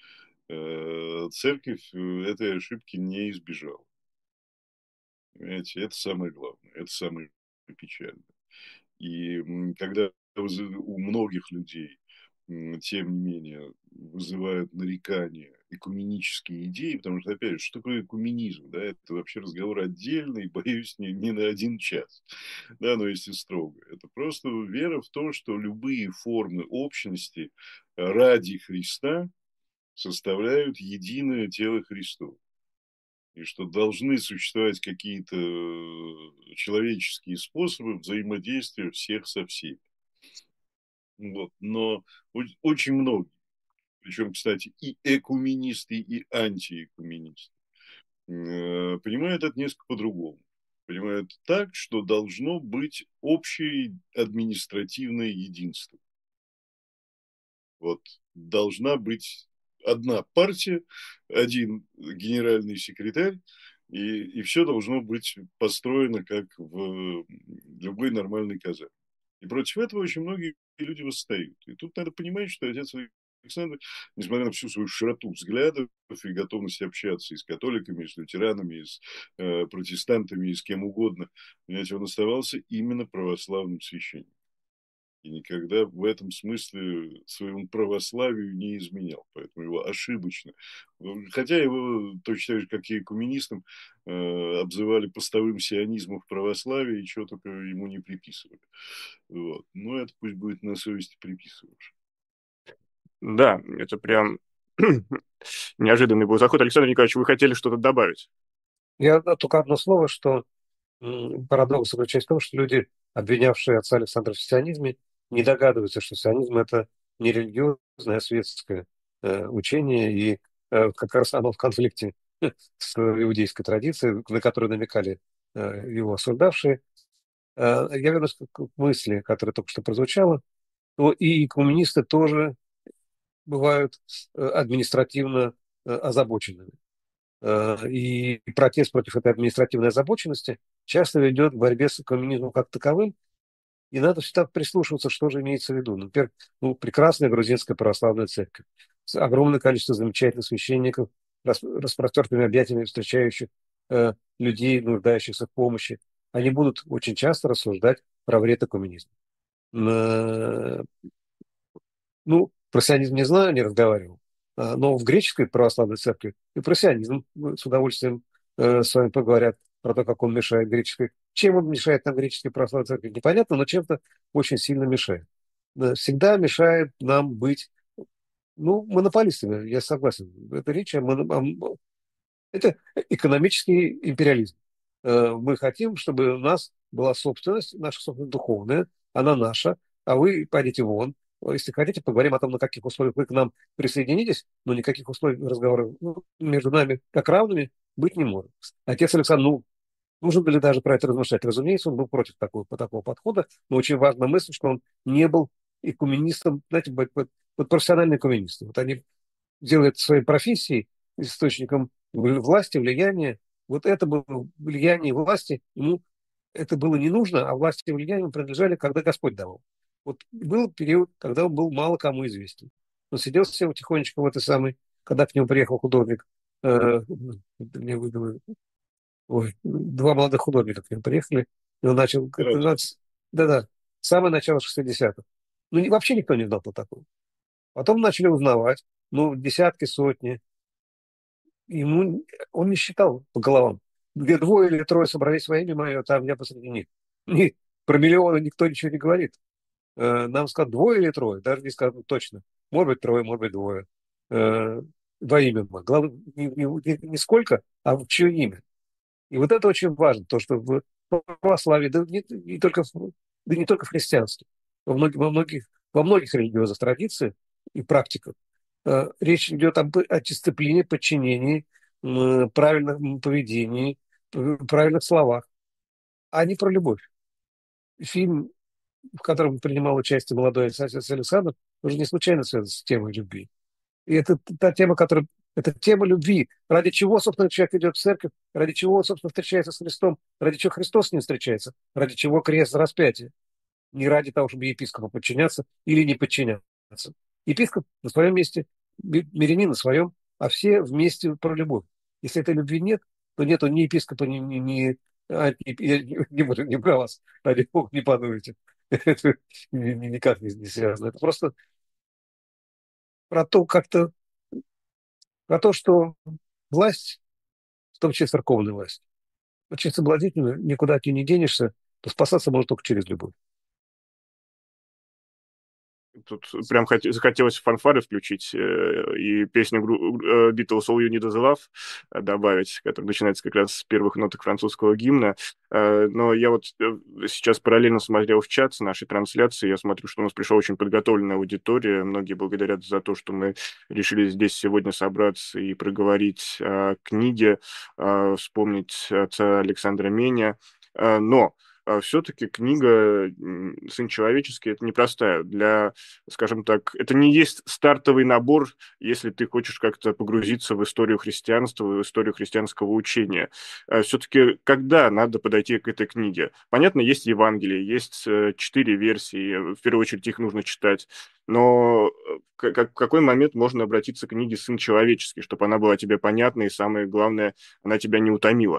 Церковь этой ошибки не избежала. Понимаете, это самое главное, это самое печальное. И когда у многих людей, тем не менее, вызывают нарекания экуменические идеи, потому что, опять же, что такое экуменизм? Да, это вообще разговор отдельный, боюсь, не, не на один час. Да, но если строго. Это просто вера в то, что любые формы общности ради Христа составляют единое тело Христово. И что должны существовать какие-то человеческие способы взаимодействия всех со всеми. Вот. Но очень многие, причем, кстати, и экуменисты, и антиэкуменисты, понимают это несколько по-другому. Понимают так, что должно быть общее административное единство. Вот должна быть одна партия, один генеральный секретарь, и, и все должно быть построено как в любой нормальной казарме. И против этого очень многие люди восстают. И тут надо понимать, что отец Александр, несмотря на всю свою широту взглядов и готовность общаться и с католиками, и с лютеранами, и с э, протестантами, и с кем угодно, понимаете, он оставался именно православным священником. И никогда в этом смысле своему православию не изменял. Поэтому его ошибочно. Хотя его, точно так же, как и экуменистам, э, обзывали постовым сионизмом в православии, и чего только ему не приписывали. Вот. Но это пусть будет на совести приписываешь. Да, это прям неожиданный был заход. Александр Николаевич, вы хотели что-то добавить? Я только одно слово, что парадокс заключается в том, что люди, обвинявшие отца Александра в сионизме, не догадываются, что сионизм – это не религиозное, а светское э, учение, и э, как раз оно в конфликте с иудейской традицией, на которую намекали э, его осуждавшие. Э, я вернусь к, к мысли, которая только что прозвучала. То и коммунисты тоже бывают э, административно э, озабоченными. И протест против этой административной озабоченности часто ведет к борьбе с коммунизмом как таковым, и надо всегда прислушиваться, что же имеется в виду. Например, ну, прекрасная грузинская православная церковь, огромное количество замечательных священников, распростертыми объятиями встречающих э, людей, нуждающихся в помощи. Они будут очень часто рассуждать про вред коммунизма. Э, ну, про сионизм не знаю, не разговаривал. Но в греческой православной церкви и про сионизм с удовольствием э, с вами поговорят про то, как он мешает греческой. Чем он мешает нам греческой православной церкви, непонятно, но чем-то очень сильно мешает. Всегда мешает нам быть, ну, монополистами, я согласен. Это речь о, моно... это экономический империализм. Мы хотим, чтобы у нас была собственность, наша собственность духовная, она наша, а вы пойдите вон. Если хотите, поговорим о том, на каких условиях вы к нам присоединитесь, но никаких условий разговора ну, между нами как равными быть не может. Отец Александр, ну, нужно ли даже про это размышлять? Разумеется, он был против такого, такого подхода, но очень важная мысль, что он не был экуменистом, знаете, вот, вот профессиональные экуменисты. Вот они делают своей профессией источником власти, влияния. Вот это было влияние власти, ему это было не нужно, а власти и влиянию принадлежали, когда Господь давал. Вот был период, когда он был мало кому известен. Он сидел себе тихонечко в этой самой, когда к нему приехал художник э, мне выдумали, ой, два молодых художника к нему приехали, и он начал, это, Раз. нац- да-да, самое начало шестидесятых. Ну, ни- вообще никто не знал, кто такой. Потом начали узнавать, ну, десятки, сотни. Ему, он не считал по головам. Где двое или трое собрались во имя мое, там я посреди них. Ни- про миллионы никто ничего не говорит. Э, нам сказали двое или трое, даже не сказано точно. Может быть, трое, может быть, двое. Э, во имя мое. Главное, не, не- не- не сколько, а в чье имя. И вот это очень важно, то, что в православии, да не, не только, в- да не только в христианстве, во многих, во многих, во многих религиозных традициях и практиках э, речь идет об, о дисциплине, подчинении, м, правильном поведении, п- правильных словах, а не про любовь. Фильм, в котором принимал участие молодой отец Александр, уже не случайно связан с темой любви. И это та тема, которая... Это тема любви. Ради чего, собственно, человек идет в церковь, ради чего, собственно, встречается с Христом, ради чего Христос с ним встречается, ради чего крест распятия. Не ради того, чтобы епископу подчиняться или не подчиняться. Епископ на своем месте, ми- мирянин на своем, а все вместе про любовь. Если этой любви нет, то нету ни епископа, ни, ни, ни, а, ни- я не, не, буду- не про вас, ради бога, не подумайте. Это ни- ни- никак не, не связано. Это просто про то, как-то, про то, что власть, в том числе церковная власть, очень соблазнительно, никуда от нее не денешься, то спасаться можно только через любовь. Тут прям хот- захотелось фанфары включить э, и песню гру- э, Beatles All You Need Is Love э, добавить, которая начинается как раз с первых ноток французского гимна. Э, но я вот э, сейчас параллельно смотрел в чат с нашей трансляции, я смотрю, что у нас пришла очень подготовленная аудитория. Многие благодарят за то, что мы решили здесь сегодня собраться и проговорить о книге, э, вспомнить отца Александра Меня. Э, Но все-таки книга м, «Сын человеческий» — это непростая. Для, скажем так, это не есть стартовый набор, если ты хочешь как-то погрузиться в историю христианства, в историю христианского учения. Все-таки когда надо подойти к этой книге? Понятно, есть Евангелие, есть э, четыре версии, в первую очередь их нужно читать, но э, к- как- в какой момент можно обратиться к книге «Сын человеческий», чтобы она была тебе понятна и, самое главное, она тебя не утомила?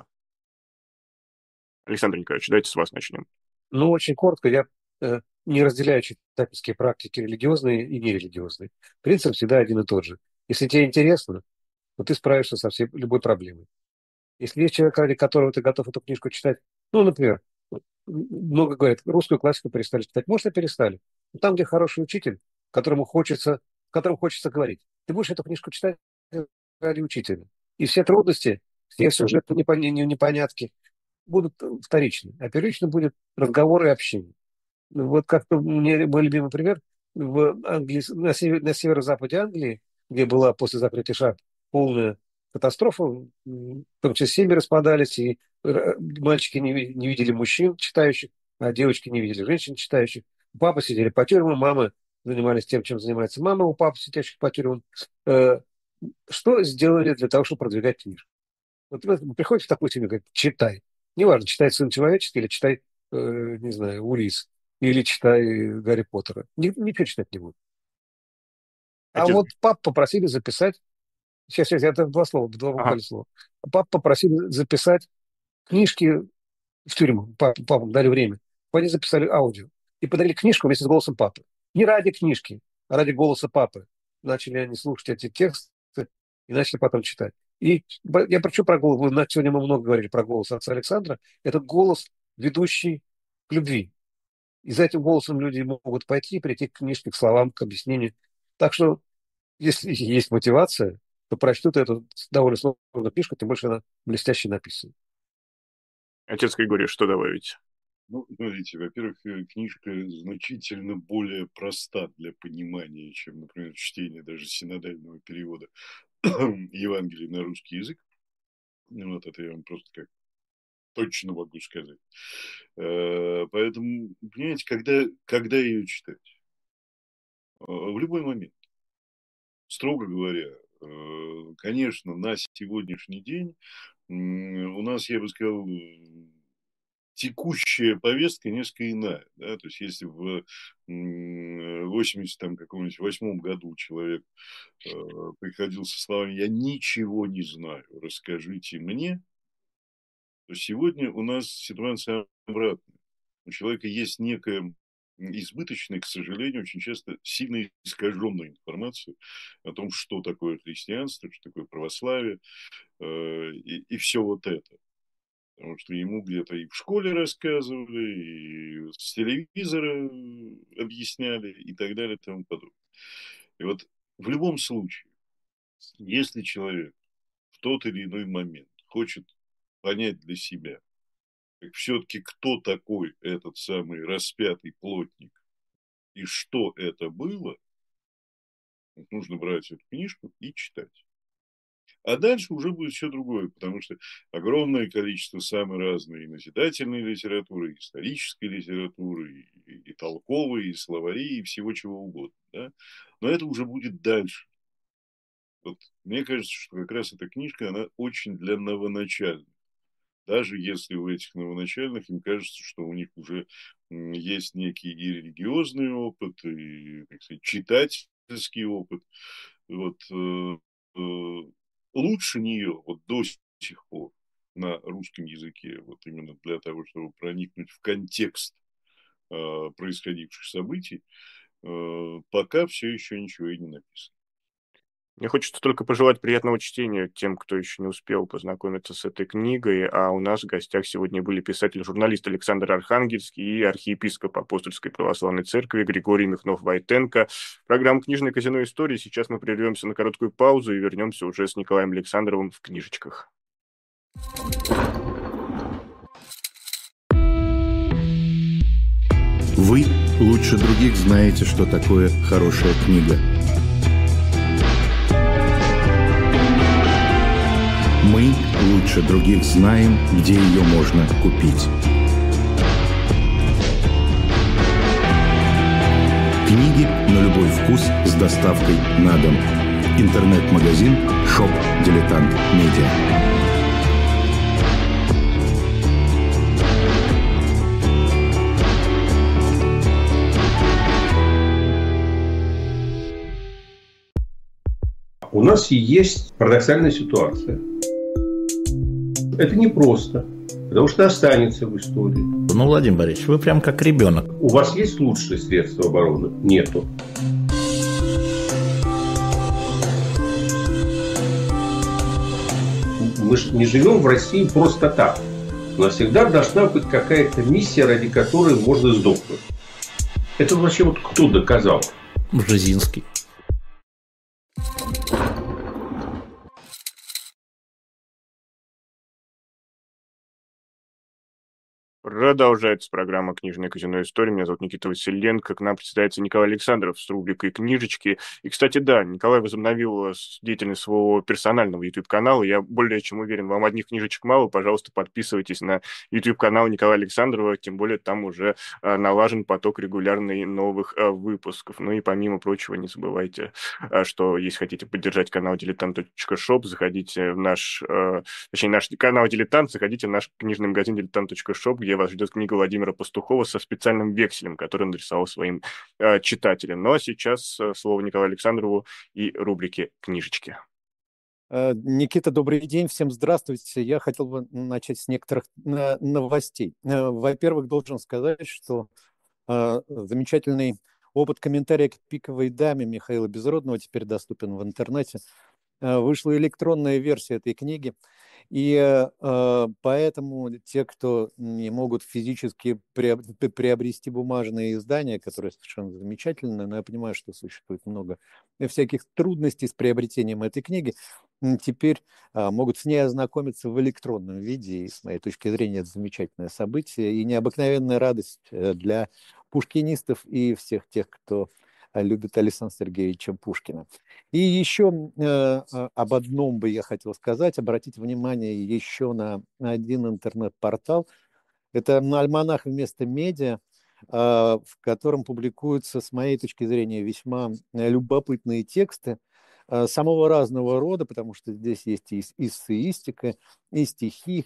Александр Николаевич, давайте с вас начнем. Ну, очень коротко, я э, не разделяю читательские практики религиозные и нерелигиозные. Принцип всегда один и тот же. Если тебе интересно, то ты справишься со всей любой проблемой. Если есть человек, ради которого ты готов эту книжку читать, ну, например, вот, м, много говорят, русскую классику перестали читать. Может, и перестали. Но там, где хороший учитель, которому хочется, которому хочется говорить, ты будешь эту книжку читать ради учителя. И все трудности, все сюжетные непон- не- непонятки будут э, вторичны. А первично будет разговор и общение. Ну, вот как-то мне мой любимый пример в Англии, на, север- на северо-западе Англии, где была после закрытия шахт полная катастрофа, м, в том числе семьи распадались, и э, мальчики не, ви- не видели мужчин читающих, а девочки не видели женщин читающих. Папы сидели по тюрьмам, мамы занимались тем, чем занимается мама у пап, сидящих по тюрьмам. Э, Что сделали для того, чтобы продвигать книжку? Вот вы приходите в такую семью, говорит, читай. Неважно, читай «Сын человеческий» или читай, э, не знаю, «Улисс», или читай «Гарри Поттера». Ни- Ничего читать не будет. А Отец... вот пап попросили записать, сейчас, сейчас, я это в два слова, в два Ага. буквально слова. Пап попросили записать книжки в тюрьму, пап, папам дали время. Они записали аудио и подарили книжку вместе с голосом папы. Не ради книжки, а ради голоса папы. Начали они слушать эти тексты и начали потом читать. И б- я про про голос? Вы на- Сегодня мы много говорили про голос отца Александра. Это голос, ведущий к любви. И за этим голосом люди могут пойти, прийти к книжке, к словам, к объяснению. Так что, если есть мотивация, то прочтут эту довольно сложную книжку, тем больше она блестяще написана. Отец Григорий, что добавить? Ну, смотрите, во-первых, э, книжка значительно более проста для понимания, чем, например, чтение даже синодального перевода Евангелия на русский язык. Ну, вот это я вам просто как точно могу сказать. Э, Поэтому, понимаете, когда, когда ее читать? Э, В любой момент. Строго говоря, э, конечно, на сегодняшний день м, у нас, я бы сказал, м, текущая повестка несколько иная. Да? То есть, если в, м, восемьдесят там каком-нибудь восьмом году человек э, приходил со словами «я ничего не знаю, расскажите мне», то сегодня у нас ситуация обратная. У человека есть некая избыточная, к сожалению, очень часто сильно искаженная информация о том, что такое христианство, что такое православие э, и, и все вот это. Потому что ему где-то и в школе рассказывали, и с телевизора объясняли, и так далее, и тому подобное. И вот в любом случае, если человек в тот или иной момент хочет понять для себя, все-таки кто такой этот самый распятый плотник и что это было, нужно брать эту книжку и читать. А дальше уже будет все другое, потому что огромное количество самой разной и назидательной литературы, и исторической литературы, и, и, и толковой, и словари, и всего чего угодно. Да? Но это уже будет дальше. Вот мне кажется, что как раз эта книжка, она очень для новоначальных. Даже если у этих новоначальных им кажется, что у них уже есть некий и религиозный опыт, и, так сказать, читательский опыт. Вот, э, э, лучше нее вот до сих пор на русском языке, вот именно для того, чтобы проникнуть в контекст э, происходивших событий, э, пока все еще ничего и не написано. Мне хочется только пожелать приятного чтения тем, кто еще не успел познакомиться с этой книгой. А у нас в гостях сегодня были писатель-журналист Александр Архангельский и архиепископ Апостольской православной церкви Григорий Михнов-Войтенко. Программа «Книжное казино Истории». Сейчас мы прервемся на короткую паузу и вернемся уже с Николаем Александровым в книжечках. Вы лучше других знаете, что такое хорошая книга. Мы лучше других знаем, где ее можно купить. Книги на любой вкус с доставкой на дом. Интернет-магазин Shop Дилетант Медиа. У нас есть парадоксальная ситуация. Это непросто, потому что останется в истории. Ну, Владимир Борисович, вы прям как ребенок. У вас есть лучшие средства обороны? Нету. Мы же не живем в России просто так. У нас всегда должна быть какая-то миссия, ради которой можно сдохнуть. Это вообще вот кто доказал? Бжезинский. Продолжается программа «Книжное казино Истории». Меня зовут Никита Василенко. К нам представится Николай Александров с рубрикой «Книжечки». И, кстати, да, Николай возобновил деятельность своего персонального YouTube-канала. Я более чем уверен, вам одних книжечек мало. Пожалуйста, подписывайтесь на YouTube-канал Николая Александрова. Тем более там уже а, налажен поток регулярный новых а, выпусков. Ну и помимо прочего, не забывайте, а, что если хотите поддержать канал дилетант точка шоп, заходите в наш, а, точнее, наш канал «Дилетант», заходите в наш книжный магазин дилетант точка шоп, где вас ждет книга Владимира Пастухова со специальным векселем, который он нарисовал своим э, читателям. Ну а сейчас э, слово Николаю Александрову и рубрике «Книжечки». Никита, добрый день, всем здравствуйте. Я хотел бы начать с некоторых новостей. Во-первых, должен сказать, что э, замечательный опыт комментария к «Пиковой даме» Михаила Безродного теперь доступен в интернете. Э, вышла электронная версия этой книги. И э, поэтому те, кто не могут физически приобрести бумажные издания, которые совершенно замечательные, но я понимаю, что существует много всяких трудностей с приобретением этой книги, теперь э, могут с ней ознакомиться в электронном виде. И, с моей точки зрения, это замечательное событие и необыкновенная радость для пушкинистов и всех тех, кто любит Александра Сергеевича Пушкина. И еще э, об одном бы я хотел сказать, обратить внимание еще на один интернет-портал. Это альманах вместо медиа, э, в котором публикуются, с моей точки зрения, весьма любопытные тексты самого разного рода, потому что здесь есть и эссеистика, и стихи,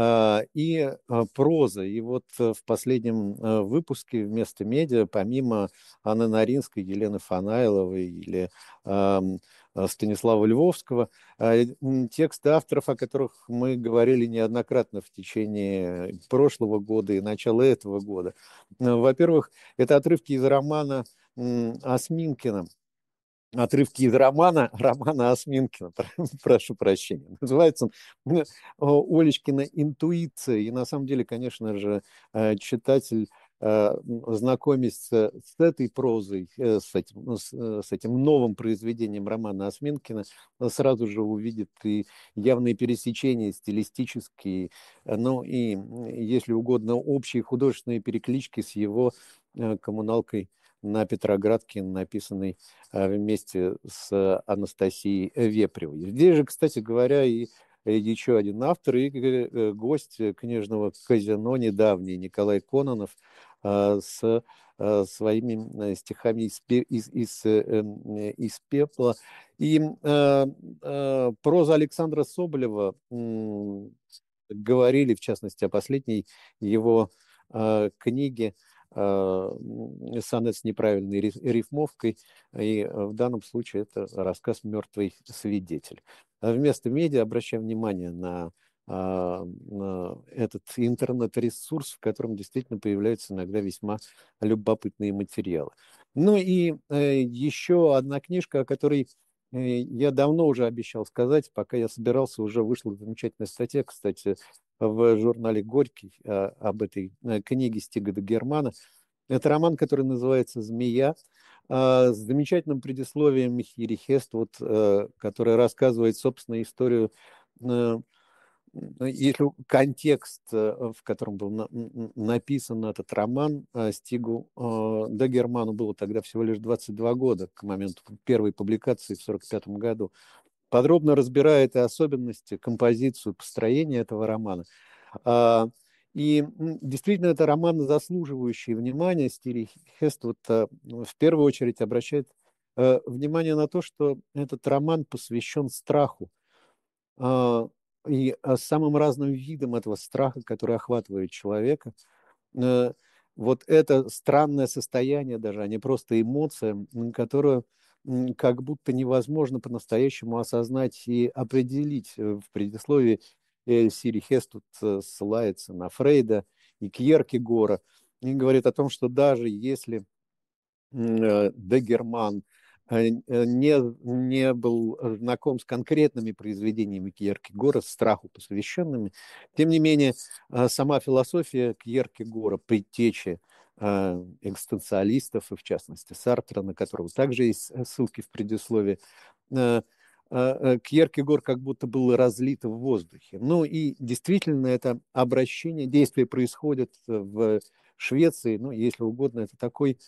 и проза. И вот в последнем выпуске вместо медиа, помимо Анны Наринской, Елены Фанайловой или Станислава Львовского, тексты авторов, о которых мы говорили неоднократно в течение прошлого года и начала этого года. Во-первых, это отрывки из романа Осминкина. Отрывки из романа, романа Осминкина, прошу прощения. Называется он «Олечкина интуиция». И на самом деле, конечно же, читатель, знакомясь с этой прозой, с этим, с этим новым произведением романа Осминкина, сразу же увидит и явные пересечения стилистические, ну и, если угодно, общие художественные переклички с его «Коммуналкой» на Петроградке, написанный вместе с Анастасией Вепревой. Здесь же, кстати говоря, и еще один автор и гость книжного казино недавний Николай Кононов с своими стихами из, из, из, из пепла. И проза Александра Соболева, говорили, в частности, о последней его книге «Сонет с неправильной рифмовкой», и в данном случае это рассказ «Мертвый свидетель». Вместо медиа обращаем внимание на, на этот интернет-ресурс, в котором действительно появляются иногда весьма любопытные материалы. Ну и еще одна книжка, о которой я давно уже обещал сказать, пока я собирался, уже вышла замечательная статья, кстати, в журнале «Горький» об этой книге Стига Дагермана. Это роман, который называется «Змея», с замечательным предисловием Михири Хест, вот, который рассказывает, собственно, историю, если контекст, в котором был написан этот роман, Стигу Дагерману было тогда всего лишь двадцать два года к моменту первой публикации в сорок пятом году. Подробно разбирает и особенности, композицию, построения этого романа. И действительно, это роман, заслуживающий внимания. Стири Хест вот, в первую очередь обращает внимание на то, что этот роман посвящен страху и самым разным видам этого страха, который охватывает человека. Вот это странное состояние даже, а не просто эмоция, которую как будто невозможно по-настоящему осознать и определить. В предисловии Стири Хест тут ссылается на Фрейда и Кьеркегора и говорит о том, что даже если Дагерман не, не был знаком с конкретными произведениями Кьеркегора, страху посвященными, тем не менее сама философия Кьеркегора, предтечи экзистенциалистов, и в частности Сартра, на которого также есть ссылки в предисловии, Кьеркегор как будто был разлит в воздухе. Ну и действительно это обращение, действие происходит в Швеции, ну, если угодно, это такой,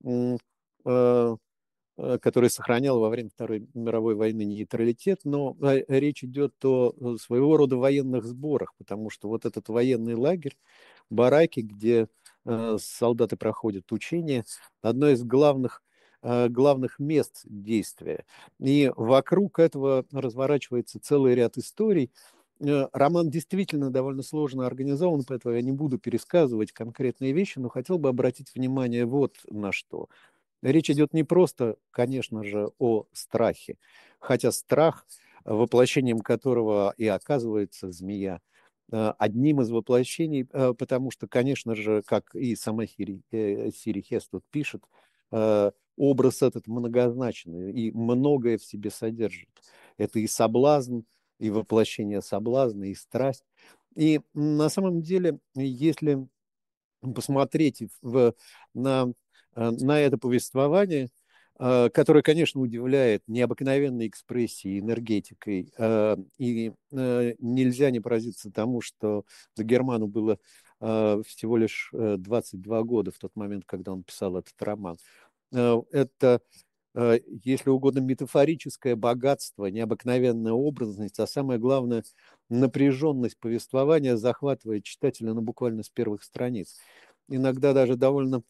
который сохранял во время Второй мировой войны нейтралитет, но речь идет о своего рода военных сборах, потому что вот этот военный лагерь, бараки, где солдаты проходят учения, одно из главных, главных мест действия. И вокруг этого разворачивается целый ряд историй. Роман действительно довольно сложно организован, поэтому я не буду пересказывать конкретные вещи, но хотел бы обратить внимание вот на что. Речь идет не просто, конечно же, о страхе, хотя страх, воплощением которого и оказывается змея, одним из воплощений, потому что, конечно же, как и сама Стири Хест тут пишет, образ этот многозначный и многое в себе содержит. Это и соблазн, и воплощение соблазна, и страсть. И на самом деле, если посмотреть в, на, на это повествование, которое, конечно, удивляет необыкновенной экспрессией, энергетикой, и нельзя не поразиться тому, что Дагерману было всего лишь двадцать два года в тот момент, когда он писал этот роман. Это, если угодно, метафорическое богатство, необыкновенная образность, а самое главное, напряженность повествования захватывает читателя ну, буквально с первых страниц. Иногда даже довольно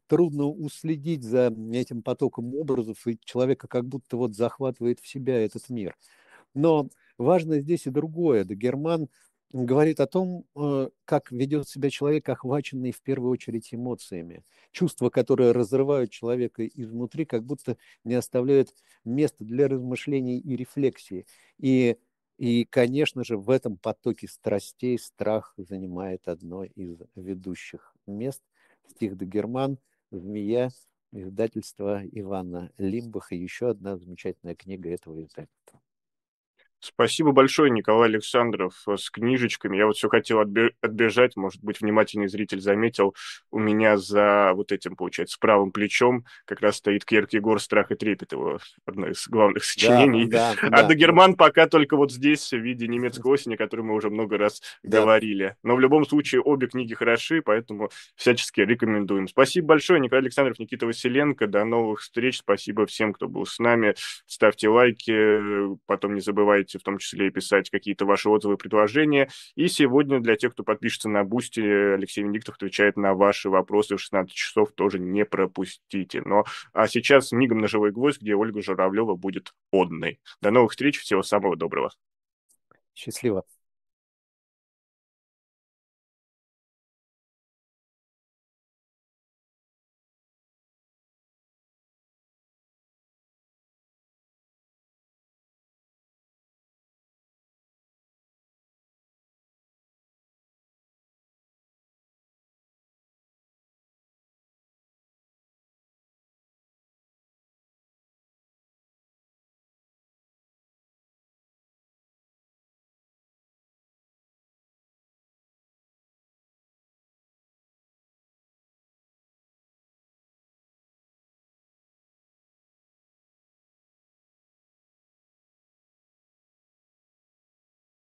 трудно уследить за этим потоком образов, и человека как будто вот захватывает в себя этот мир. Но важно здесь и другое. Дагерман говорит о том, э, как ведет себя человек, охваченный в первую очередь эмоциями. Чувства, которые разрывают человека изнутри, как будто не оставляют места для размышлений и рефлексии. И, и, конечно же, в этом потоке страстей страх занимает одно из ведущих мест. Стих Дагерман, «Змея», издательство Ивана Лимбаха, еще одна замечательная книга этого издательства. Спасибо большое, Николай Александров, с книжечками. Я вот все хотел отбе- отбежать, может быть, внимательный зритель заметил, у меня за вот этим, получается, правым плечом как раз стоит Кьеркегор «Страх и трепет», его одно из главных Да, сочинений. да, А да, Дагерман пока только вот здесь в виде немецкой осени, о которой мы уже много раз да. говорили. Но в любом случае обе книги хороши, поэтому всячески рекомендуем. Спасибо большое, Николай Александров, Никита Василенко. До новых встреч. Спасибо всем, кто был с нами. Ставьте лайки, потом не забывайте в том числе и писать какие-то ваши отзывы, предложения. И сегодня для тех, кто подпишется на Бусти, Алексей Венедиктов отвечает на ваши вопросы в шестнадцать часов, тоже не пропустите. Но а сейчас мигом на «Живой гвоздь», где Ольга Журавлева будет одной. До новых встреч, всего самого доброго. Счастливо.